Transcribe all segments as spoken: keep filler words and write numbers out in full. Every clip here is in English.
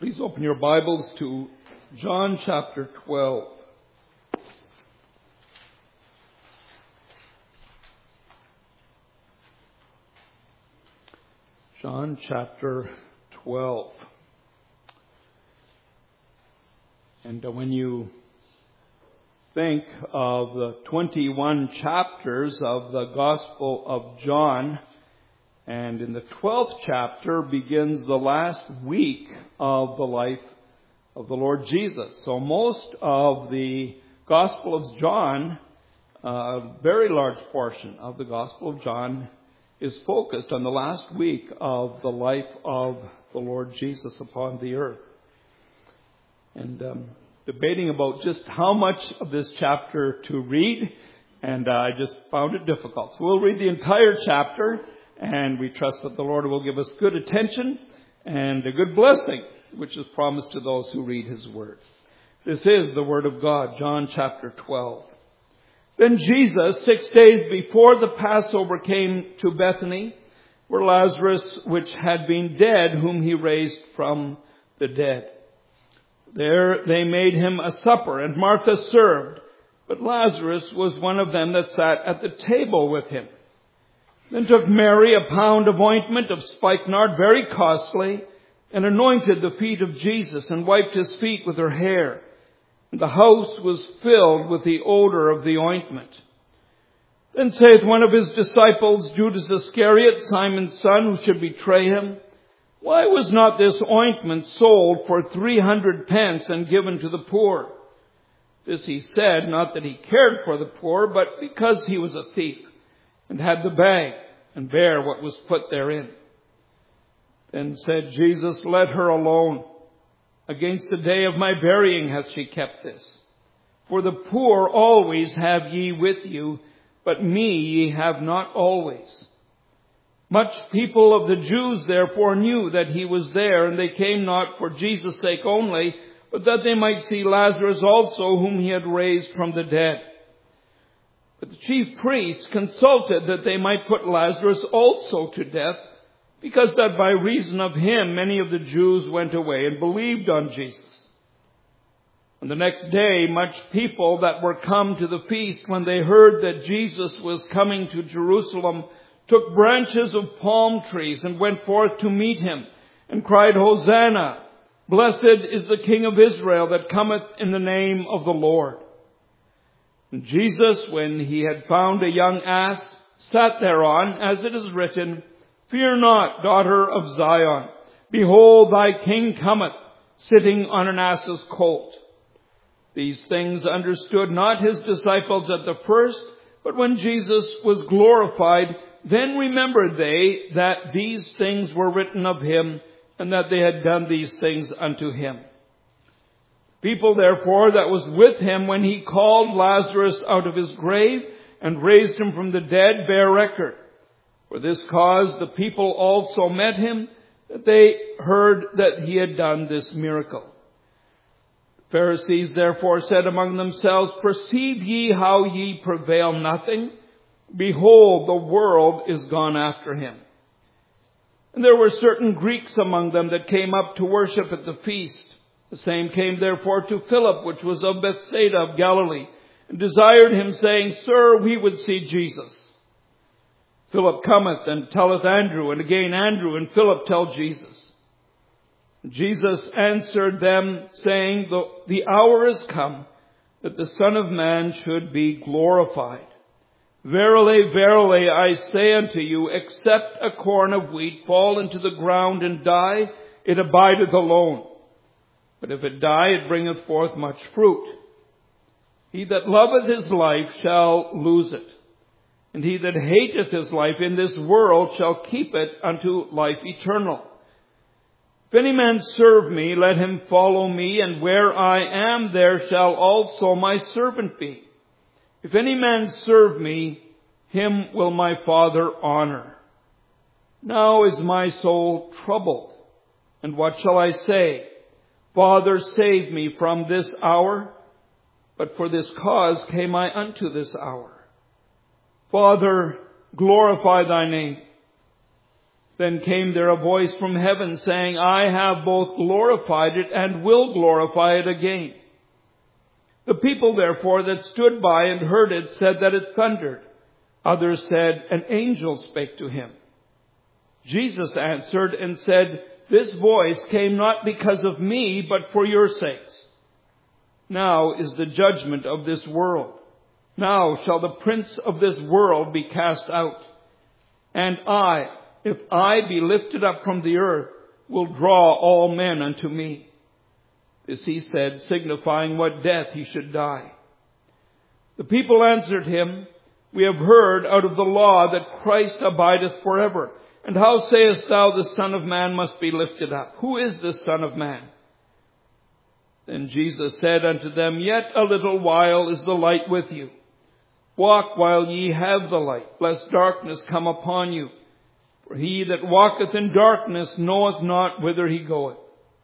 Please open your Bibles to John chapter twelve. John chapter twelve. And when you think of the twenty-one chapters of the Gospel of John, and in the twelfth chapter begins the last week of the life of the Lord Jesus. So most of the Gospel of John, a very large portion of the Gospel of John, is focused on the last week of the life of the Lord Jesus upon the earth. And um, debating about just how much of this chapter to read, and uh, I just found it difficult. So we'll read the entire chapter, and we trust that the Lord will give us good attention and a good blessing, which is promised to those who read His Word. This is the Word of God, John chapter twelve. Then Jesus, six days before the Passover, came to Bethany, where Lazarus, which had been dead, whom He raised from the dead. There they made Him a supper, and Martha served, but Lazarus was one of them that sat at the table with Him. Then took Mary a pound of ointment of spikenard, very costly, and anointed the feet of Jesus, and wiped His feet with her hair. And the house was filled with the odor of the ointment. Then saith one of His disciples, Judas Iscariot, Simon's son, who should betray Him, Why was not this ointment sold for three hundred pence and given to the poor? This He said, not that He cared for the poor, but because He was a thief, and had the bag, and bare what was put therein. Then said Jesus, Let her alone. Against the day of my burying hath she kept this. For the poor always have ye with you, but me ye have not always. Much people of the Jews therefore knew that He was there, and they came not for Jesus' sake only, but that they might see Lazarus also, whom He had raised from the dead. But the chief priests consulted that they might put Lazarus also to death, because that by reason of him many of the Jews went away and believed on Jesus. And the next day much people that were come to the feast, when they heard that Jesus was coming to Jerusalem, took branches of palm trees and went forth to meet Him, and cried, Hosanna! Blessed is the King of Israel that cometh in the name of the Lord. And Jesus, when He had found a young ass, sat thereon, as it is written, Fear not, daughter of Zion. Behold, thy King cometh, sitting on an ass's colt. These things understood not His disciples at the first, but when Jesus was glorified, then remembered they that these things were written of Him, and that they had done these things unto Him. People therefore that was with Him when He called Lazarus out of his grave and raised him from the dead bear record. For this cause the people also met Him, that they heard that He had done this miracle. The Pharisees therefore said among themselves, Perceive ye how ye prevail nothing? Behold, the world is gone after Him. And there were certain Greeks among them that came up to worship at the feast. The same came therefore to Philip, which was of Bethsaida of Galilee, and desired him, saying, Sir, we would see Jesus. Philip cometh and telleth Andrew, and again Andrew and Philip tell Jesus. And Jesus answered them, saying, the, the hour is come that the Son of Man should be glorified. Verily, verily, I say unto you, except a corn of wheat fall into the ground and die, it abideth alone. But if it die, it bringeth forth much fruit. He that loveth his life shall lose it. And he that hateth his life in this world shall keep it unto life eternal. If any man serve me, let him follow me, and where I am, there shall also my servant be. If any man serve me, him will my Father honor. Now is my soul troubled, and what shall I say? Father, save me from this hour. But for this cause came I unto this hour. Father, glorify thy name. Then came there a voice from heaven saying, I have both glorified it and will glorify it again. The people therefore that stood by and heard it said that it thundered. Others said, an angel spake to him. Jesus answered and said, this voice came not because of me, but for your sakes. Now is the judgment of this world. Now shall the prince of this world be cast out. And I, if I be lifted up from the earth, will draw all men unto me. This he said, signifying what death he should die. The people answered him, we have heard out of the law that Christ abideth forever. And how sayest thou the Son of Man must be lifted up? Who is the Son of Man? Then Jesus said unto them, yet a little while is the light with you. Walk while ye have the light, lest darkness come upon you. For he that walketh in darkness knoweth not whither he goeth.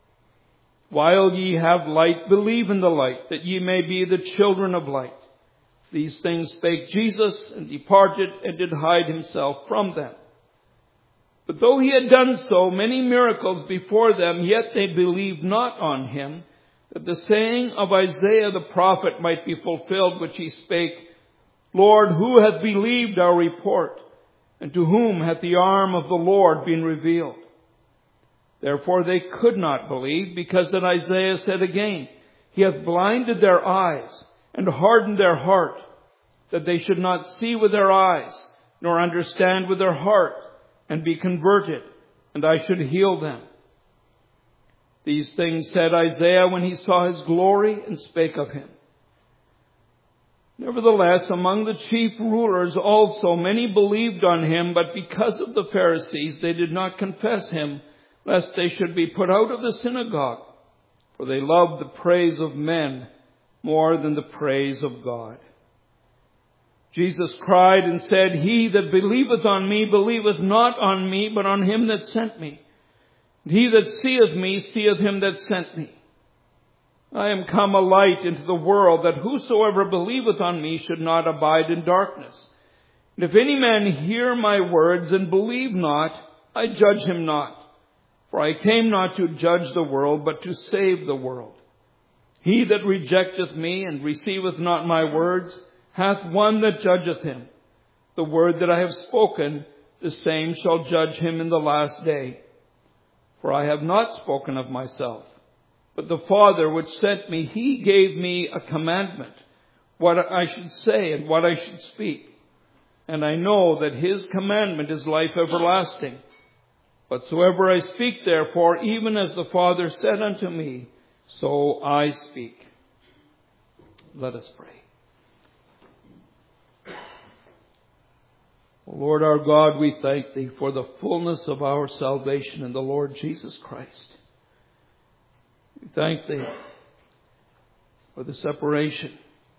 While ye have light, believe in the light, that ye may be the children of light. These things spake Jesus, and departed, and did hide himself from them. But though he had done so many miracles before them, yet they believed not on him, that the saying of Isaiah the prophet might be fulfilled, which he spake, Lord, who hath believed our report? And to whom hath the arm of the Lord been revealed? Therefore they could not believe, because that Isaiah said again, he hath blinded their eyes, and hardened their heart, that they should not see with their eyes, nor understand with their heart, and be converted, and I should heal them. These things said Isaiah when he saw his glory, and spake of him. Nevertheless, among the chief rulers also many believed on him, but because of the Pharisees they did not confess him, lest they should be put out of the synagogue. For they loved the praise of men more than the praise of God. Jesus cried and said, he that believeth on me believeth not on me, but on him that sent me. And he that seeth me seeth him that sent me. I am come a light into the world, that whosoever believeth on me should not abide in darkness. And if any man hear my words and believe not, I judge him not. For I came not to judge the world, but to save the world. He that rejecteth me and receiveth not my words hath one that judgeth him. The word that I have spoken, the same shall judge him in the last day. For I have not spoken of myself, but the Father which sent me, he gave me a commandment, what I should say and what I should speak. And I know that his commandment is life everlasting. Whatsoever I speak, therefore, even as the Father said unto me, so I speak. Let us pray. O Lord our God, we thank Thee for the fullness of our salvation in the Lord Jesus Christ. We thank Thee for the separation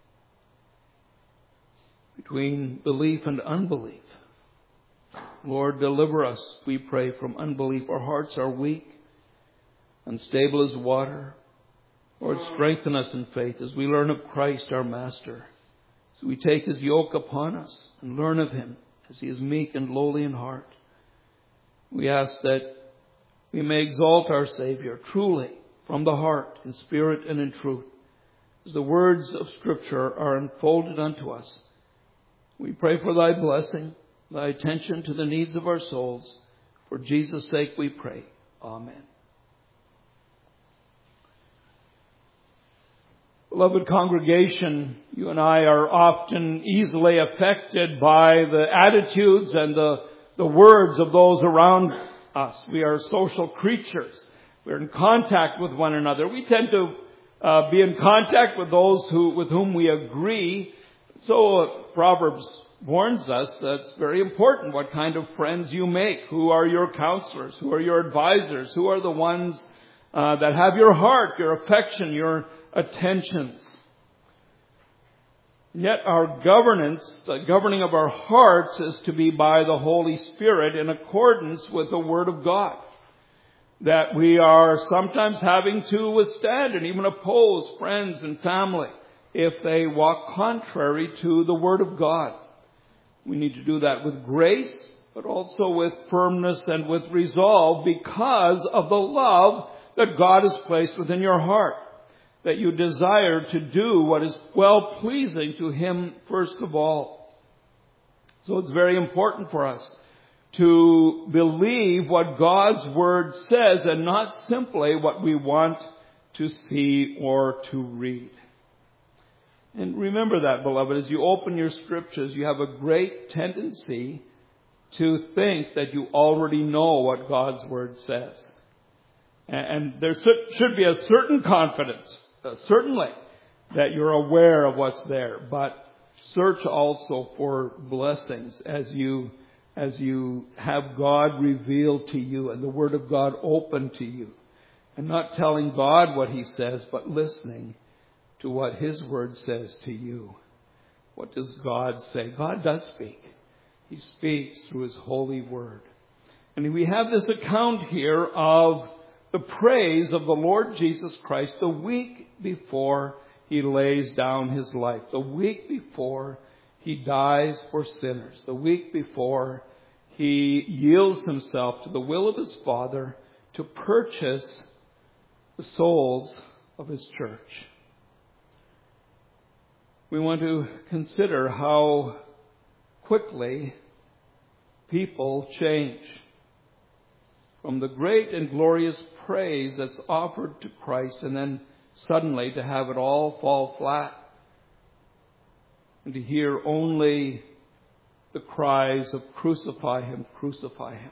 between belief and unbelief. Lord, deliver us, we pray, from unbelief. Our hearts are weak, unstable as water. Lord, strengthen us in faith as we learn of Christ our Master, as we take His yoke upon us and learn of Him as He is meek and lowly in heart. We ask that we may exalt our Savior truly from the heart, in spirit and in truth, as the words of Scripture are unfolded unto us. We pray for Thy blessing, Thy attention to the needs of our souls. For Jesus' sake we pray. Amen. Beloved congregation, you and I are often easily affected by the attitudes and the, the words of those around us. We are social creatures. We're in contact with one another. We tend to uh, be in contact with those who, with whom we agree. So uh, Proverbs warns us that it's very important what kind of friends you make. Who are your counselors? Who are your advisors? Who are the ones uh, that have your heart, your affection, your attentions? Yet our governance, the governing of our hearts, is to be by the Holy Spirit in accordance with the Word of God. That we are sometimes having to withstand and even oppose friends and family if they walk contrary to the Word of God. We need to do that with grace, but also with firmness and with resolve because of the love that God has placed within your heart, that you desire to do what is well-pleasing to Him first of all. So it's very important for us to believe what God's Word says and not simply what we want to see or to read. And remember that, beloved, as you open your scriptures, you have a great tendency to think that you already know what God's Word says. And there should be a certain confidence, uh, certainly, that you're aware of what's there. But search also for blessings as you as you have God revealed to you and the Word of God open to you. And not telling God what He says, but listening to what His Word says to you. What does God say? God does speak. He speaks through His holy Word. And we have this account here of the praise of the Lord Jesus Christ the week before He lays down His life. The week before He dies for sinners. The week before He yields Himself to the will of His Father to purchase the souls of His church. We want to consider how quickly people change from the great and glorious praise that's offered to Christ, and then suddenly to have it all fall flat and to hear only the cries of crucify Him, crucify Him.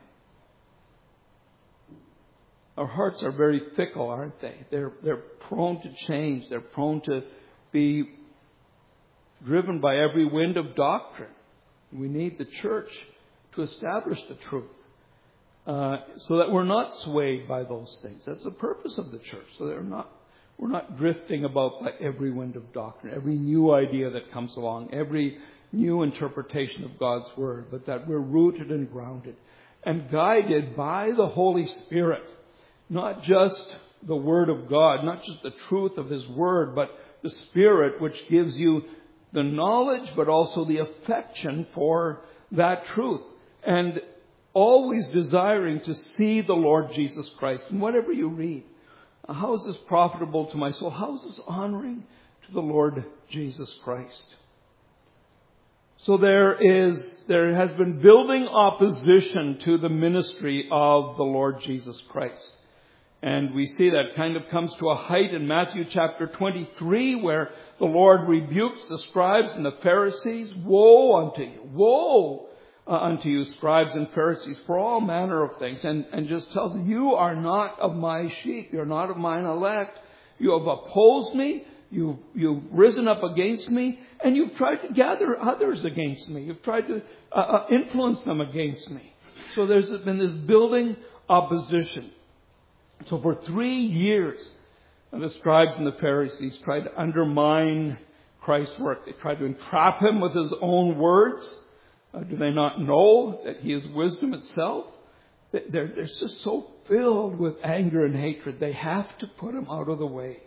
Our hearts are very fickle, aren't they? They're, they're prone to change. They're prone to be driven by every wind of doctrine. We need the church to establish the truth uh, so that we're not swayed by those things. That's the purpose of the church. So they're not, we're not drifting about by every wind of doctrine, every new idea that comes along, every new interpretation of God's Word, but that we're rooted and grounded and guided by the Holy Spirit. Not just the Word of God, not just the truth of His Word, but the Spirit which gives you the knowledge, but also the affection for that truth. And always desiring to see the Lord Jesus Christ. And whatever you read, how is this profitable to my soul? How is this honoring to the Lord Jesus Christ? So there is, there has been building opposition to the ministry of the Lord Jesus Christ. And we see that kind of comes to a height in Matthew chapter twenty-three, where the Lord rebukes the scribes and the Pharisees. Woe unto you, woe uh, unto you, scribes and Pharisees, for all manner of things. And, and just tells them, you are not of my sheep, you're not of mine elect. You have opposed me, you've, you've risen up against me, and you've tried to gather others against me. You've tried to uh, uh, influence them against me. So there's been this building opposition. So for three years, the scribes and the Pharisees tried to undermine Christ's work. They tried to entrap Him with His own words. Uh, do they not know that He is wisdom itself? They're, they're just so filled with anger and hatred. They have to put Him out of the way.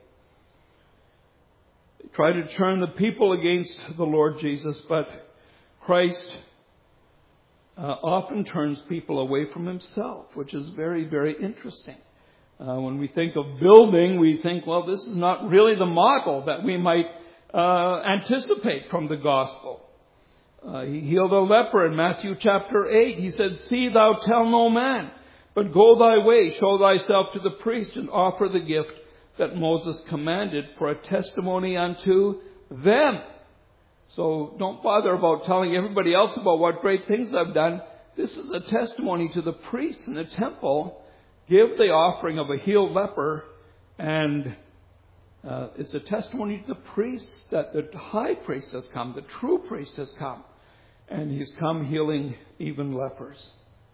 They try to turn the people against the Lord Jesus, but Christ uh, often turns people away from Himself, which is very, very interesting. Uh, when we think of building, we think, well, this is not really the model that we might uh, anticipate from the gospel. Uh, he healed a leper in Matthew chapter eight. He said, see thou tell no man, but go thy way, show thyself to the priest, and offer the gift that Moses commanded for a testimony unto them. So don't bother about telling everybody else about what great things I've done. This is a testimony to the priests in the temple. Give the offering of a healed leper, and uh, it's a testimony to the priest that the high priest has come, the true priest has come, and he's come healing even lepers.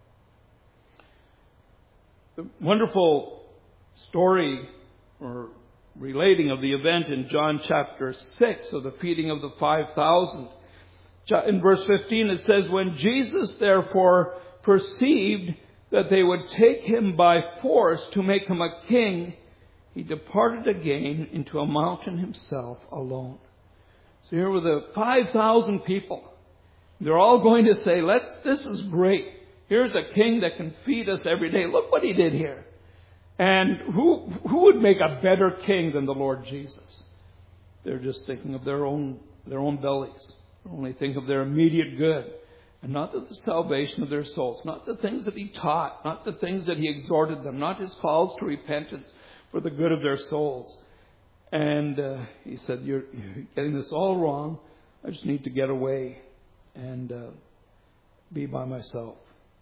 The wonderful story or relating of the event in John chapter six of the feeding of the five thousand. In verse fifteen it says, when Jesus therefore perceived that they would take Him by force to make Him a king, He departed again into a mountain Himself alone. So here were the five thousand people. They're all going to say, Let's, this is great. Here's a king that can feed us every day. Look what he did here. And who who would make a better king than the Lord Jesus? They're just thinking of their own their own bellies. They only think of their immediate good. And not the salvation of their souls. Not the things that he taught. Not the things that he exhorted them. Not his calls to repentance for the good of their souls. And uh, he said, you're, you're getting this all wrong. I just need to get away and uh, be by myself.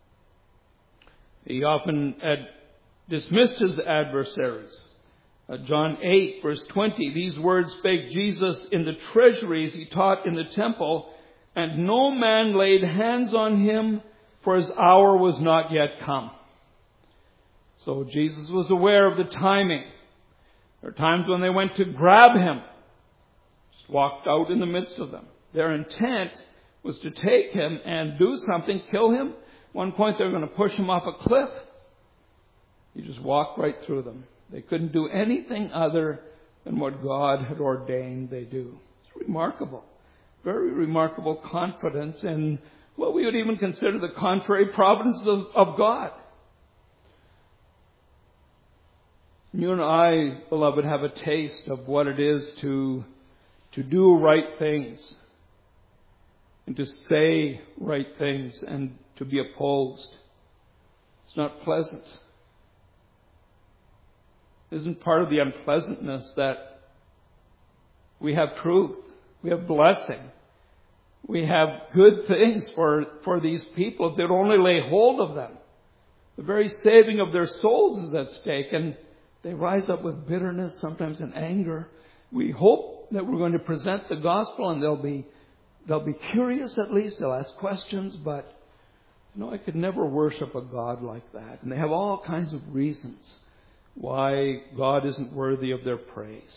He often had dismissed his adversaries. Uh, John eight, verse twenty, these words spake Jesus in the treasuries he taught in the temple, and no man laid hands on him, for his hour was not yet come. So Jesus was aware of the timing. There are times when they went to grab him, just walked out in the midst of them. Their intent was to take him and do something, kill him. At one point they were going to push him off a cliff. He just walked right through them. They couldn't do anything other than what God had ordained they do. It's remarkable. Very remarkable confidence in what we would even consider the contrary providence of, of God. You and I, beloved, have a taste of what it is to, to do right things and to say right things and to be opposed. It's not pleasant. Isn't part of the unpleasantness that we have truth, we have blessing, we have good things for, for these people if they'd only lay hold of them. The very saving of their souls is at stake, and they rise up with bitterness, sometimes in anger. We hope that we're going to present the gospel and they'll be they'll be curious at least, they'll ask questions, but you know, I could never worship a God like that. And they have all kinds of reasons why God isn't worthy of their praise.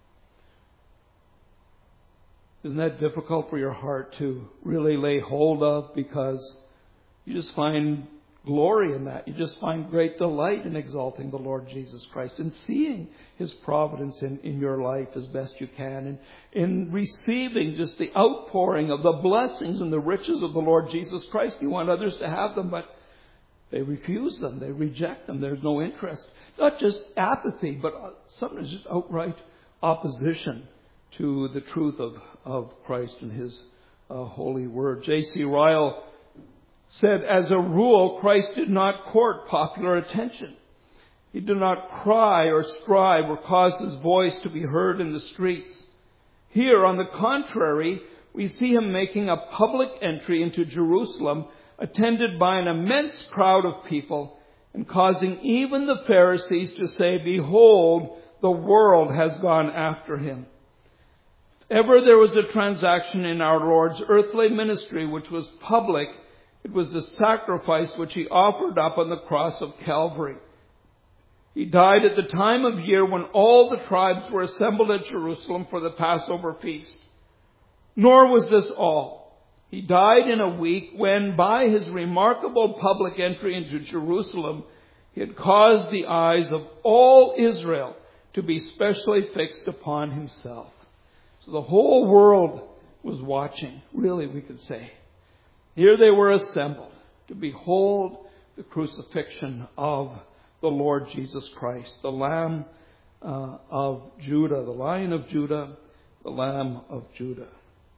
Isn't that difficult for your heart to really lay hold of, because you just find glory in that. You just find great delight in exalting the Lord Jesus Christ and seeing His providence in, in your life as best you can, and in receiving just the outpouring of the blessings and the riches of the Lord Jesus Christ. You want others to have them, but they refuse them. They reject them. There's no interest. Not just apathy, but sometimes just outright opposition to the truth of, of Christ and His uh, holy word. J C Ryle said, as a rule, Christ did not court popular attention. He did not cry or strive or cause His voice to be heard in the streets. Here, on the contrary, we see Him making a public entry into Jerusalem, attended by an immense crowd of people, and causing even the Pharisees to say, behold, the world has gone after Him. If ever there was a transaction in our Lord's earthly ministry which was public, it was the sacrifice which He offered up on the cross of Calvary. He died at the time of year when all the tribes were assembled at Jerusalem for the Passover feast. Nor was this all. He died in a week when, by His remarkable public entry into Jerusalem, He had caused the eyes of all Israel to be specially fixed upon Himself. So the whole world was watching, really, we could say. Here they were assembled to behold the crucifixion of the Lord Jesus Christ, the Lamb uh, of Judah, the Lion of Judah, the Lamb of Judah.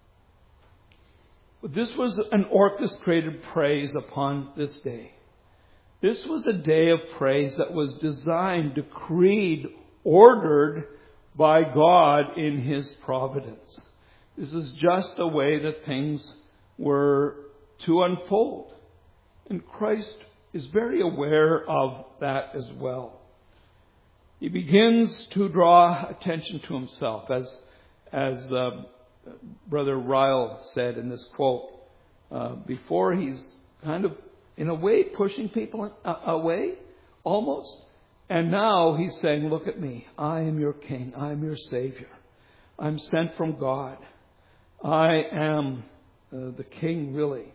But this was an orchestrated praise upon this day. This was a day of praise that was designed, decreed, ordered by God in His providence. This is just the way that things were to unfold. And Christ is very aware of that as well. He begins to draw attention to Himself, as as uh, Brother Ryle said in this quote. Uh, before he's kind of, in a way, pushing people away, almost. And now He's saying, look at me. I am your King. I am your Savior. I'm sent from God. I am uh, the King, really.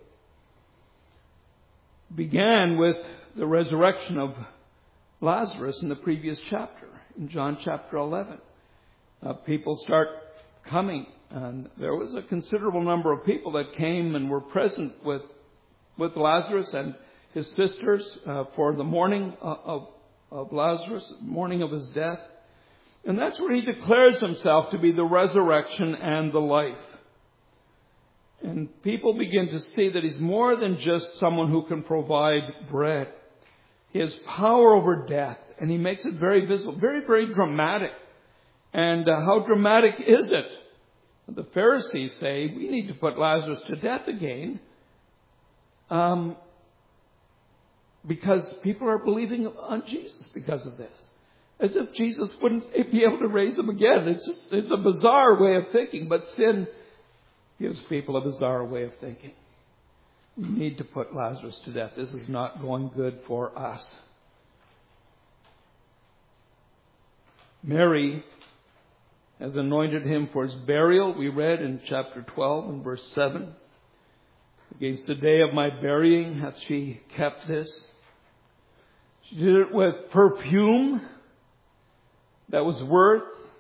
Began with the resurrection of Lazarus in the previous chapter, in John chapter eleven. Uh, people start coming, and there was a considerable number of people that came and were present with with Lazarus and his sisters uh, for the mourning of, of Lazarus, morning of his death. And that's where he declares himself to be the resurrection and the life. And people begin to see that he's more than just someone who can provide bread. He has power over death, and he makes it very visible, very, very dramatic. And uh, how dramatic is it? The Pharisees say, we need to put Lazarus to death again um, because people are believing on Jesus because of this. As if Jesus wouldn't be able to raise him again. It's just, it's a bizarre way of thinking, but sin gives people a bizarre way of thinking. We need to put Lazarus to death. This is not going good for us. Mary has anointed him for his burial. We read in chapter twelve and verse seven. Against the day of my burying hath she kept this. She did it with perfume that was worth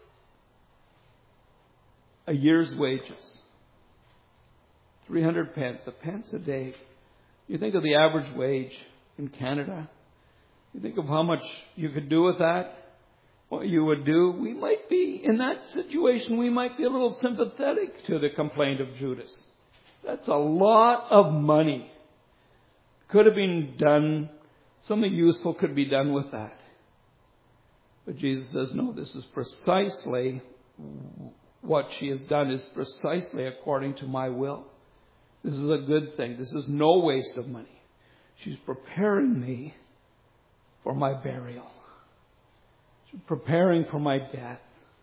a year's wages. three hundred pence, a pence a day. You think of the average wage in Canada. You think of how much you could do with that. What you would do. We might be, in that situation, we might be a little sympathetic to the complaint of Judas. That's a lot of money. Could have been done, something useful could be done with that. But Jesus says, no, this is precisely what she has done is precisely according to my will. This is a good thing. This is no waste of money. She's preparing me for my burial. She's preparing for my death.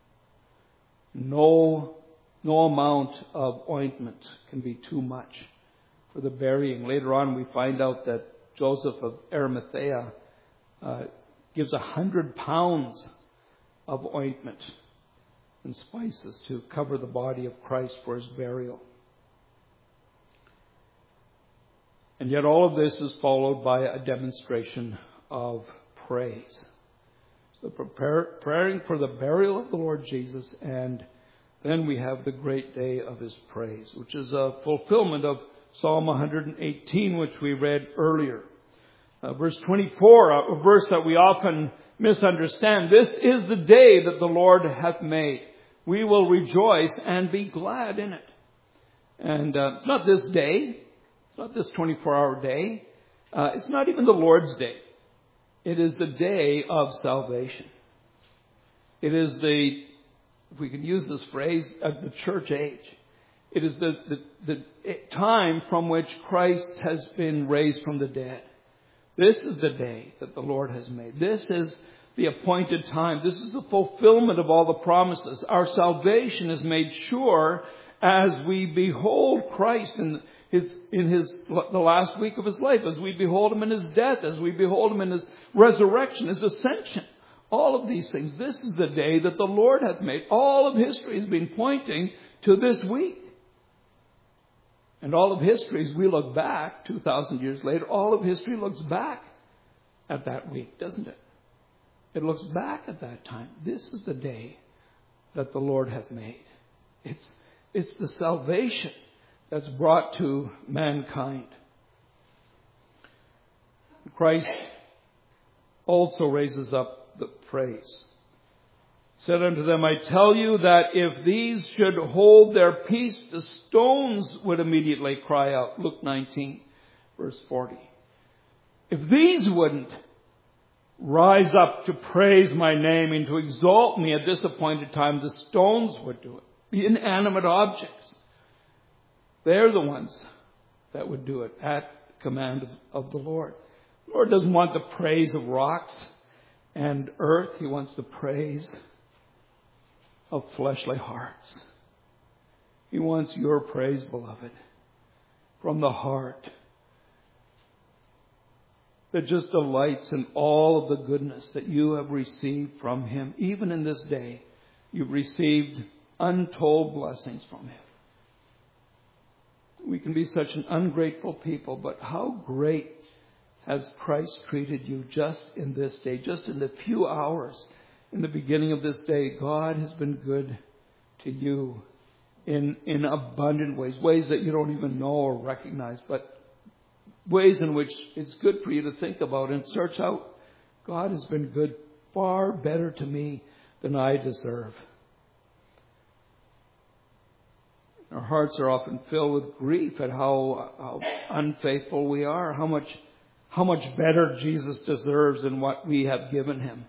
No, no amount of ointment can be too much for the burying. Later on, we find out that Joseph of Arimathea uh, gives a hundred pounds of ointment and spices to cover the body of Christ for his burial. And yet all of this is followed by a demonstration of praise. So prepare, preparing for the burial of the Lord Jesus, and then we have the great day of his praise, which is a fulfillment of Psalm one eighteen, which we read earlier. Uh, verse twenty-four, a verse that we often misunderstand. This is the day that the Lord hath made. We will rejoice and be glad in it. And uh, it's not this day. It's not this twenty-four hour day. Uh, it's not even the Lord's day. It is the day of salvation. It is the, if we can use this phrase, of the church age. It is the, the, the time from which Christ has been raised from the dead. This is the day that the Lord has made. This is the appointed time. This is the fulfillment of all the promises. Our salvation is made sure as we behold Christ in his, in his, the last week of his life, as we behold him in his death, as we behold him in his resurrection, his ascension. All of these things. This is the day that the Lord hath made. All of history has been pointing to this week. And all of history, as we look back two thousand years later, all of history looks back at that week, doesn't it? It looks back at that time. This is the day that the Lord hath made. It's, it's the salvation that's brought to mankind. Christ also raises up the praise. Said unto them, I tell you that if these should hold their peace, the stones would immediately cry out. Luke nineteen, verse forty. If these wouldn't rise up to praise my name and to exalt me at this appointed time, the stones would do it. The inanimate objects. They're the ones that would do it at command of, of the Lord. The Lord doesn't want the praise of rocks and earth. He wants the praise of fleshly hearts. He wants your praise, beloved, from the heart that just delights in all of the goodness that you have received from him. Even in this day, you've received untold blessings from him. We can be such an ungrateful people, but how great has Christ treated you just in this day, just in the few hours in the beginning of this day. God has been good to you in, in abundant ways, ways that you don't even know or recognize, but ways in which it's good for you to think about and search out. God has been good, far better to me than I deserve. Our hearts are often filled with grief at how, how unfaithful we are, how much, how much better Jesus deserves than what we have given him.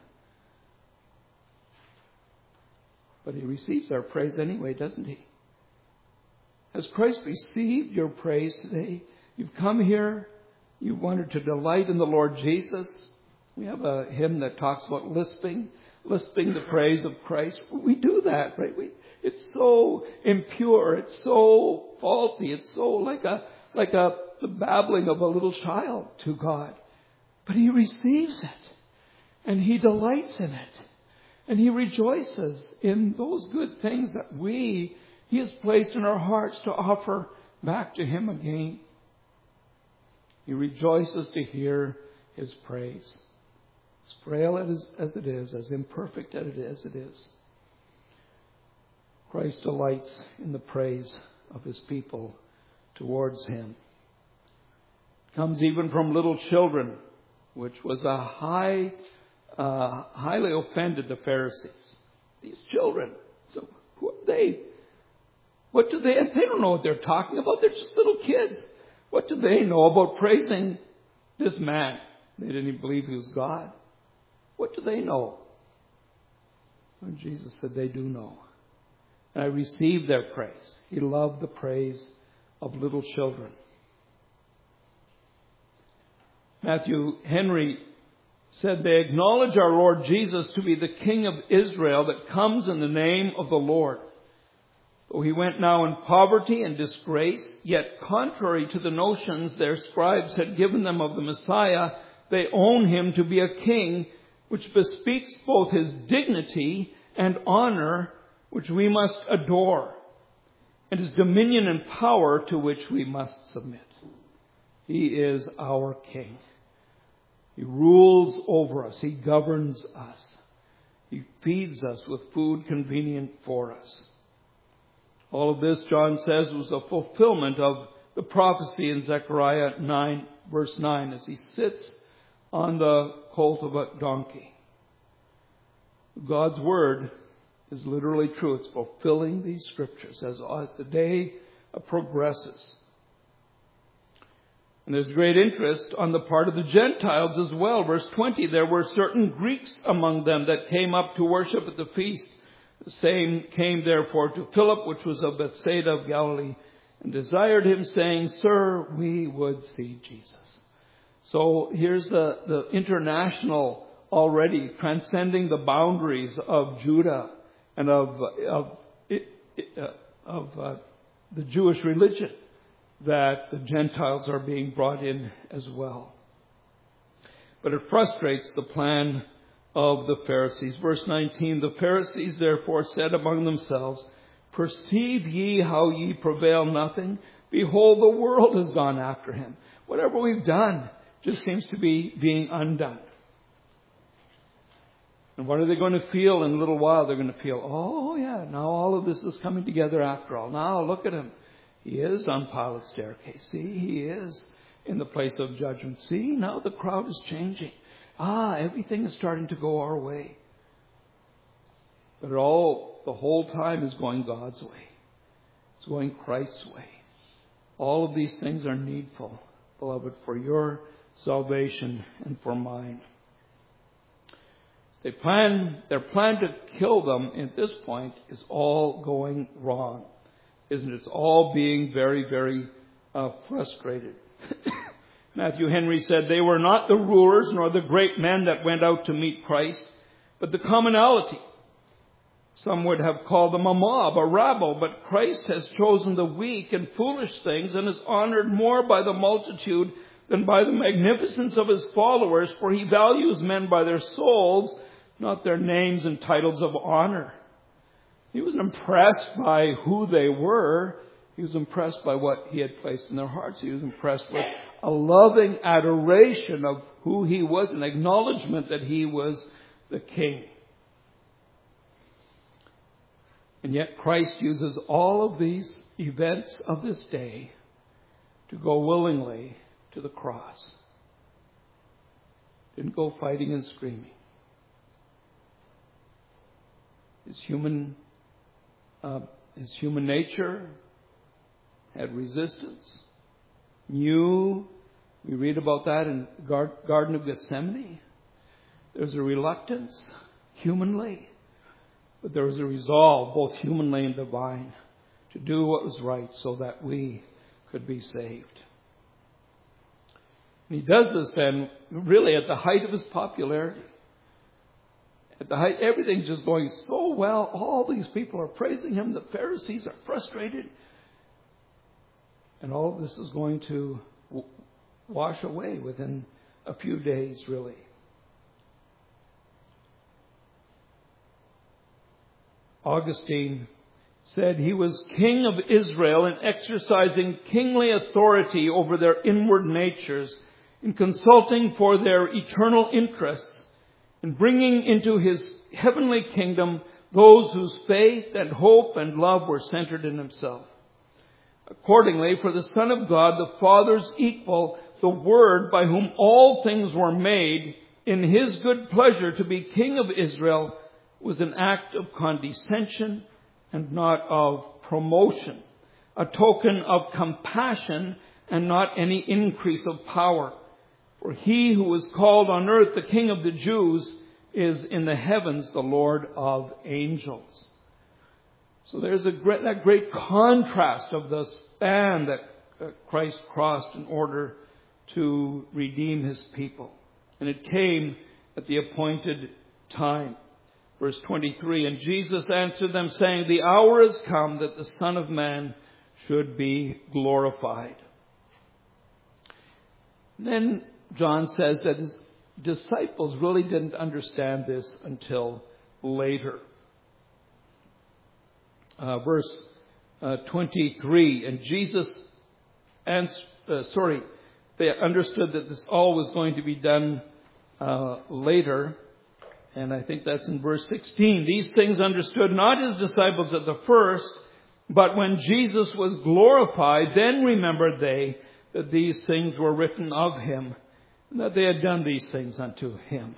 But he receives our praise anyway, doesn't he? Has Christ received your praise today? You've come here, you wanted to delight in the Lord Jesus. We have a hymn that talks about lisping, lisping the praise of Christ. We do that, right? We, it's so impure, it's so faulty, it's so like a like a the babbling of a little child to God. But he receives it, and he delights in it, and he rejoices in those good things that we he has placed in our hearts to offer back to him again. He rejoices to hear his praise. As frail as, as it is, as imperfect as it is, it is. Christ delights in the praise of his people towards him. It comes even from little children, which was a high, uh, highly offended the Pharisees. These children, so who are they? What do they? They don't know what they're talking about. They're just little kids. What do they know about praising this man? They didn't even believe he was God. What do they know? And Jesus said they do know. And I received their praise. He loved the praise of little children. Matthew Henry said they acknowledge our Lord Jesus to be the King of Israel that comes in the name of the Lord. Though he went now in poverty and disgrace, yet contrary to the notions their scribes had given them of the Messiah, they own him to be a king, which bespeaks both his dignity and honor, which we must adore, and his dominion and power to which we must submit. He is our King. He rules over us. He governs us. He feeds us with food convenient for us. All of this, John says, was a fulfillment of the prophecy in Zechariah nine, verse nine, as he sits on the colt of a donkey. God's word is literally true. It's fulfilling these scriptures as, as the day progresses. And there's great interest on the part of the Gentiles as well. Verse twenty, there were certain Greeks among them that came up to worship at the feast. The same came therefore to Philip, which was of Bethsaida of Galilee, and desired him, saying, Sir, we would see Jesus. So here's the, the international already transcending the boundaries of Judah and of, of, of uh, the Jewish religion, that the Gentiles are being brought in as well. But it frustrates the plan of the Pharisees. Verse nineteen, the Pharisees therefore said among themselves, Perceive ye how ye prevail nothing? Behold, the world has gone after him. Whatever we've done just seems to be being undone. And what are they going to feel in a little while? They're going to feel, oh yeah, now all of this is coming together after all. Now look at him. He is on Pilate's staircase. See, he is in the place of judgment. See, now the crowd is changing. Ah, everything is starting to go our way. But it all, the whole time is going God's way. It's going Christ's way. All of these things are needful, beloved, for your salvation and for mine. They plan, their plan to kill them at this point is all going wrong. Isn't it? It's all being very, very uh, frustrated. Matthew Henry said, they were not the rulers nor the great men that went out to meet Christ, but the commonality. Some would have called them a mob, a rabble, but Christ has chosen the weak and foolish things and is honored more by the multitude than by the magnificence of his followers, for he values men by their souls, not their names and titles of honor. He was impressed by who they were. He was impressed by what he had placed in their hearts. He was impressed with a loving adoration of who he was, an acknowledgement that he was the king. And yet Christ uses all of these events of this day to go willingly to the cross. Didn't go fighting and screaming. His human, uh, his human nature had resistance. Knew, we read about that in the Garden of Gethsemane. There's a reluctance, humanly, but there was a resolve, both humanly and divine, to do what was right so that we could be saved. And he does this then, really at the height of his popularity. At the height, everything's just going so well. All these people are praising him. The Pharisees are frustrated. And all of this is going to w- wash away within a few days, really. Augustine said he was king of Israel in exercising kingly authority over their inward natures, in consulting for their eternal interests, in bringing into his heavenly kingdom those whose faith and hope and love were centered in himself. Accordingly, for the Son of God, the Father's equal, the Word by whom all things were made, in his good pleasure to be King of Israel, was an act of condescension and not of promotion, a token of compassion and not any increase of power. For he who was called on earth the King of the Jews is in the heavens the Lord of angels. So there's a great, that great contrast of the span that Christ crossed in order to redeem his people. And it came at the appointed time. Verse twenty-three, and Jesus answered them, saying, the hour has come that the Son of Man should be glorified. And then John says that his disciples really didn't understand this until later. Uh, verse uh, twenty-three, and Jesus answered, uh, sorry, they understood that this all was going to be done uh, later. And I think that's in verse sixteen. These things understood not his disciples at the first, but when Jesus was glorified, then remembered they that these things were written of him, and that they had done these things unto him.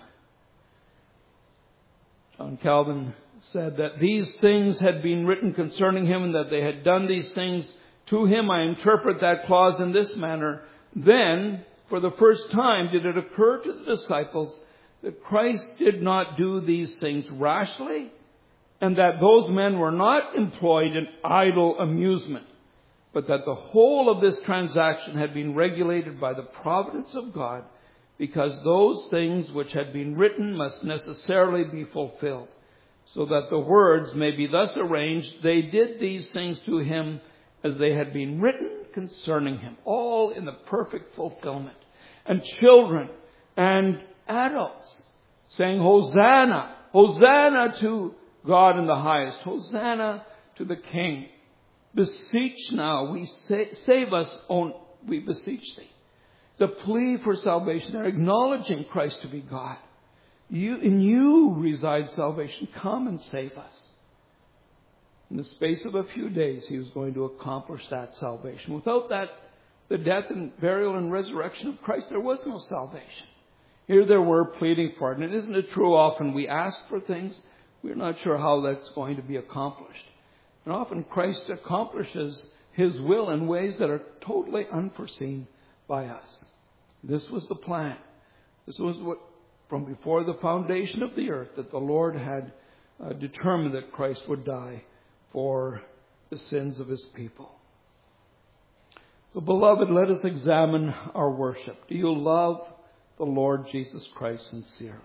John Calvin said that these things had been written concerning him, and that they had done these things to him. I interpret that clause in this manner. Then, for the first time, did it occur to the disciples that Christ did not do these things rashly, and that those men were not employed in idle amusement, but that the whole of this transaction had been regulated by the providence of God, because those things which had been written must necessarily be fulfilled, so that the words may be thus arranged, they did these things to him as they had been written concerning him, all in the perfect fulfillment. And children and adults saying, Hosanna, Hosanna to God in the highest, Hosanna to the King. Beseech now, we say, save us, own, we beseech thee. It's a plea for salvation. They're acknowledging Christ to be God. You, in you resides salvation. Come and save us. In the space of a few days, he was going to accomplish that salvation. Without that, the death and burial and resurrection of Christ, there was no salvation. Here they were pleading for it. And isn't it true often we ask for things, we're not sure how that's going to be accomplished. And often Christ accomplishes his will in ways that are totally unforeseen by us. This was the plan. This was what, from before the foundation of the earth, that the Lord had uh, determined that Christ would die for the sins of his people. So, beloved, let us examine our worship. Do you love the Lord Jesus Christ sincerely?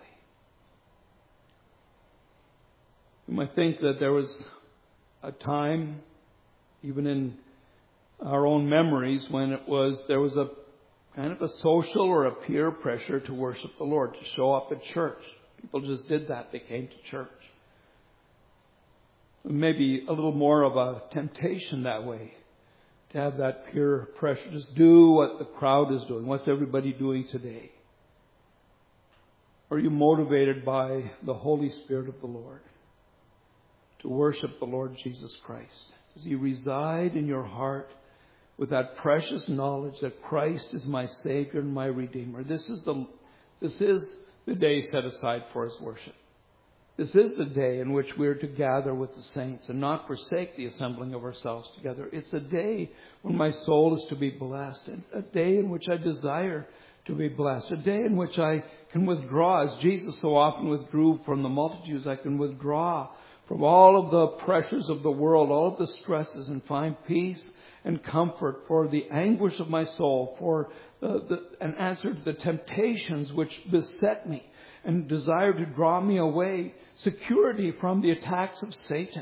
You might think that there was a time, even in our own memories, when it was there was a kind of a social or a peer pressure to worship the Lord, to show up at church. People just did that. They came to church. Maybe a little more of a temptation that way, to have that peer pressure. Just do what the crowd is doing. What's everybody doing today? Are you motivated by the Holy Spirit of the Lord to worship the Lord Jesus Christ? Does he reside in your heart with that precious knowledge that Christ is my Savior and my Redeemer. This is the, this is the day set aside for His worship. This is the day in which we are to gather with the saints and not forsake the assembling of ourselves together. It's a day when my soul is to be blessed, and a day in which I desire to be blessed, a day in which I can withdraw, as Jesus so often withdrew from the multitudes. I can withdraw from all of the pressures of the world, all of the stresses, and find peace and comfort for the anguish of my soul, for the, the, an answer to the temptations which beset me and desire to draw me away, security from the attacks of Satan,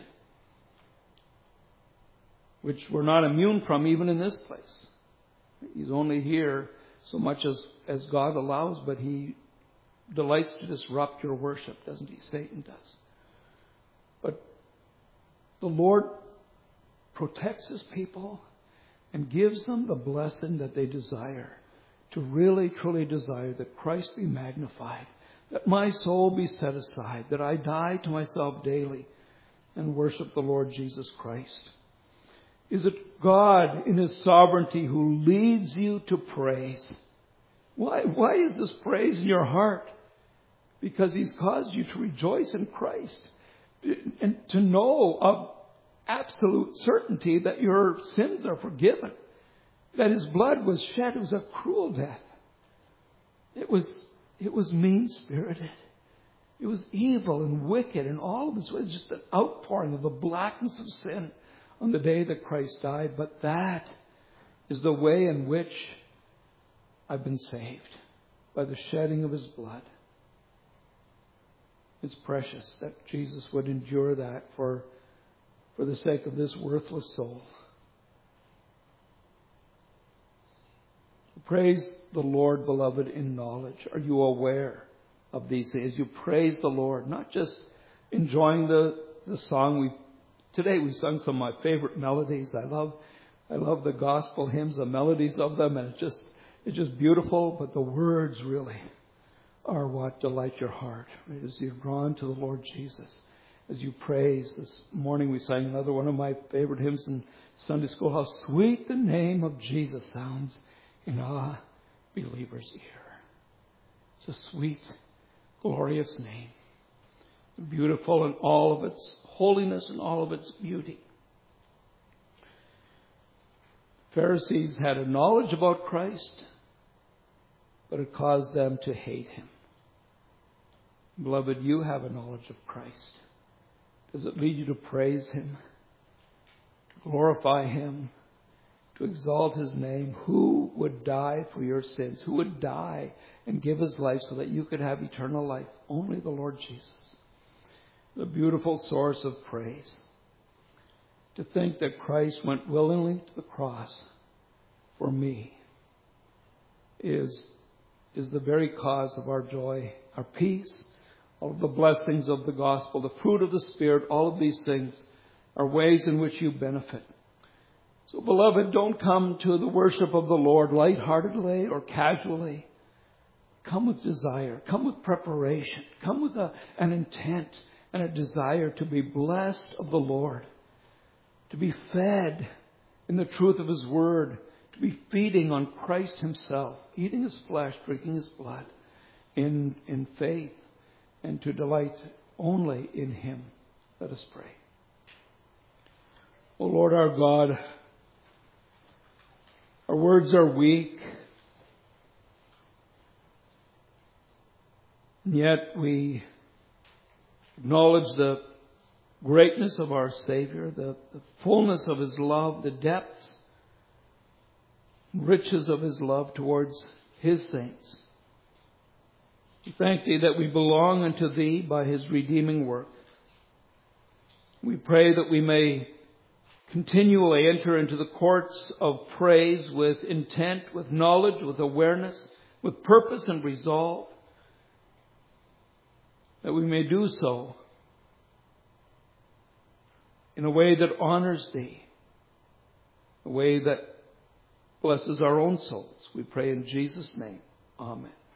which we're not immune from even in this place. He's only here so much as, as God allows, but he delights to disrupt your worship, doesn't he? Satan does. But the Lord protects His people and gives them the blessing that they desire, to really, truly desire that Christ be magnified, that my soul be set aside, that I die to myself daily and worship the Lord Jesus Christ. Is it God in His sovereignty who leads you to praise? Why, why is this praise in your heart? Because He's caused you to rejoice in Christ and to know of absolute certainty that your sins are forgiven, that His blood was shed. It was a cruel death. It was, it was mean-spirited. It was evil and wicked, and all of this was just an outpouring of the blackness of sin on the day that Christ died. But that is the way in which I've been saved, by the shedding of His blood. It's precious that Jesus would endure that for, for the sake of this worthless soul. Praise the Lord, beloved, in knowledge. Are you aware of these things? You praise the Lord, not just enjoying the, the song. We Today we sung some of my favorite melodies. I love I love the gospel hymns, the melodies of them, and it's just it's just beautiful, but the words really are what delight your heart, right? As you're drawn to the Lord Jesus, as you praise. This morning we sang another one of my favorite hymns in Sunday school. How sweet the name of Jesus sounds in a believer's ear. It's a sweet, glorious name. Beautiful in all of its holiness and all of its beauty. Pharisees had a knowledge about Christ, but it caused them to hate Him. Beloved, you have a knowledge of Christ. Does it lead you to praise Him, to glorify Him, to exalt His name? Who would die for your sins? Who would die and give His life so that you could have eternal life? Only the Lord Jesus. The beautiful source of praise. To think that Christ went willingly to the cross for me is, is the very cause of our joy, our peace, all of the blessings of the gospel, the fruit of the Spirit. All of these things are ways in which you benefit. So, beloved, don't come to the worship of the Lord lightheartedly or casually. Come with desire. Come with preparation. Come with a, an intent and a desire to be blessed of the Lord, to be fed in the truth of His Word, to be feeding on Christ Himself, eating His flesh, drinking His blood in, in faith, and to delight only in Him. Let us pray. O Lord our God, our words are weak, and yet we acknowledge the greatness of our Savior, the, the fullness of His love, the depths, riches of His love towards His saints. We thank Thee that we belong unto Thee by His redeeming work. We pray that we may continually enter into the courts of praise with intent, with knowledge, with awareness, with purpose and resolve, that we may do so in a way that honors Thee, a way that blesses our own souls. We pray in Jesus' name. Amen.